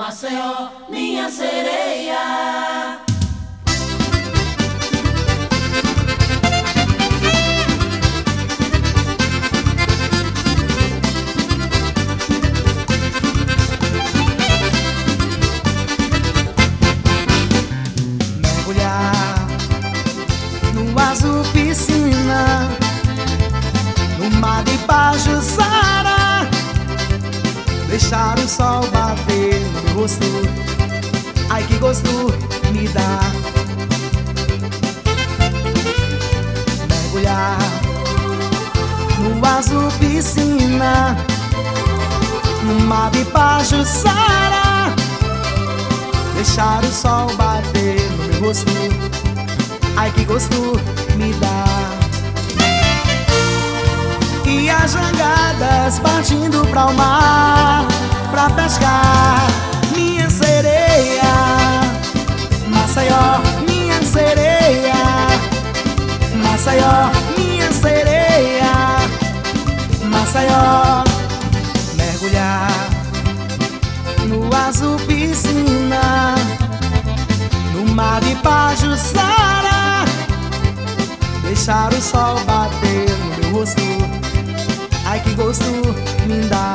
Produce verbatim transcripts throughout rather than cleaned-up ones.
Maceió, minha sereia. Mergulhar no azul piscina, no mar de Pajuçara, deixar o sol bater no meu rosto. Ai, que gosto me dá. Mergulhar no azul piscina, no mar de Pajuçara, deixar o sol bater no meu rosto. Ai, que gosto me dá. E as jangadas partindo pra o mar, pra pescar, minha sereia. Maceió, minha sereia. Maceió, minha sereia. Maceió. Mergulhar no azul piscina, no mar de Pajuçara, deixar o sol bater no meu rosto. Ai, que gosto me dá.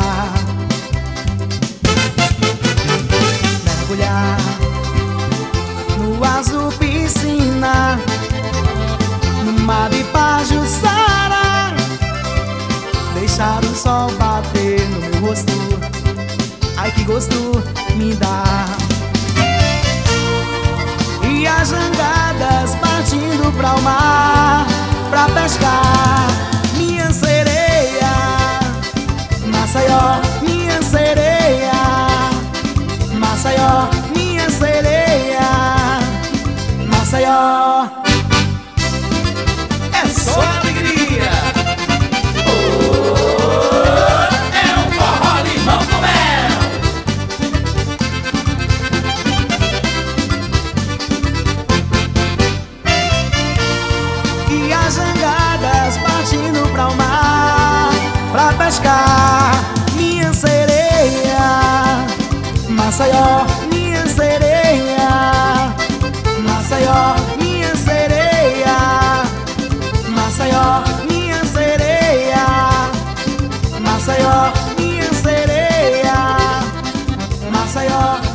Mergulhar no azul piscina, no mar de Pajuçara, deixar o sol bater no meu rosto. Ai, que gosto me dá. E as jangadas partindo pra o mar, pra pescar, minha sereia. Maceió, minha sereia. Maceió, minha sereia. Maceió. É só alegria. É um forró limão com mel. E as jangadas partindo pra o mar, pra pescar, minha sereia. Maceió, minha sereia. Maceió, minha sereia. Maceió, minha sereia. Maceió, minha sereia. Maceió.